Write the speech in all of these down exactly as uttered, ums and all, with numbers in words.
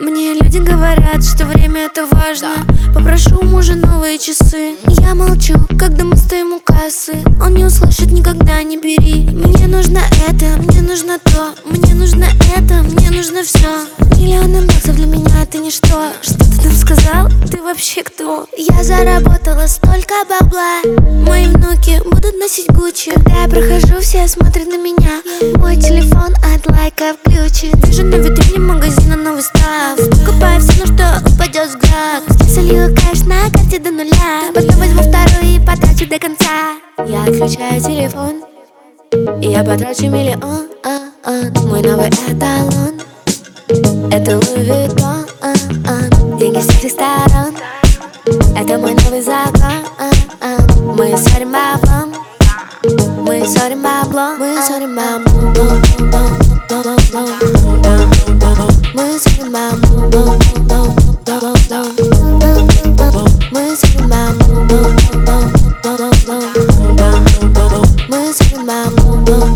Мне люди говорят, что время это важно. Попрошу у мужа новые часы. Я молчу, когда мы стоим у кассы. Он не услышит никогда, не бери. Мне нужно это, мне нужно то. Мне нужно это, мне нужно все. Миллионы баксов для меня ты ничто. Что ты там сказал? Ты вообще кто? Я заработала столько бабла. Мои внуки будут носить Гуччи. Когда я прохожу, все смотрят на меня. Мой телефон от лайка включит. Вижу на витрине магазина новый став. Покупаю все, на что упадет взгляд. Солью кэш на карте до нуля. Потом возьму вторую и потрачу до конца. Я отключаю телефон и я потрачу миллион. Мой новый эталон это Луи Виттон. Деньги с всех сторон. Это мой новый закон. Мы ссорим баблом. Мы ссорим баблом. Мы ссорим баблом. Мы ссорим баблом. Мы ссорим баблом. Мы ссорим баблом.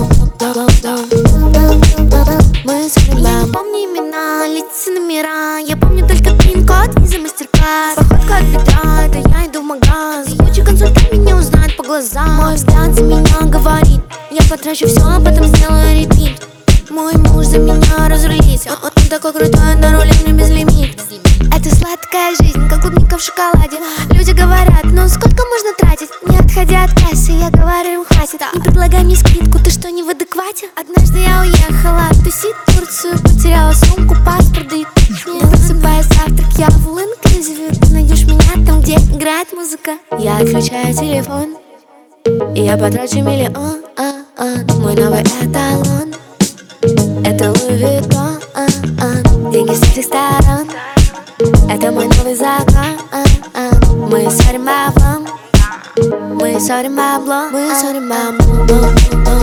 Мы ссорим баблом. Я не помню имена, лица, номера. Я помню только пин-код, виза, мастер-класс. Походка от бедра, это я иду в магаз. Куча консультант меня узнает по глазам. Мой взгляд за меня говорит. Я потрачу все, а потом сделаю репит. Мой муж за меня разрулит. Он, он такой крутой, на руле мне безлимит. Это сладкая жизнь, как клубника в шоколаде. Люди говорят, ну сколько можно тратить? Не отходя от кассы, я говорю им хватит. Не предлагай мне скидку, ты что, не в адеквате? Однажды я уехала тусить в Турцию. Потеряла сумку, паспорт, да и не просыпая завтрак, я в all-inclusive. Ты найдешь меня там, где играет музыка. Я отключаю телефон и я потрачу миллион. Мой новый эталон это Луи Виттон. Деньги с всех сторон. Это мой новый закон. Мы ссорим баблом. Мы ссорим баблом. Мы ссорим баблом.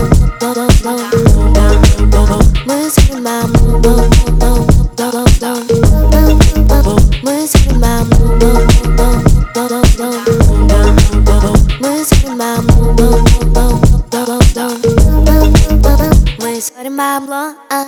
Мы ссорим баблом. Мы ссорим баблом. Мы ссорим баблом. Мы ссорим баблом.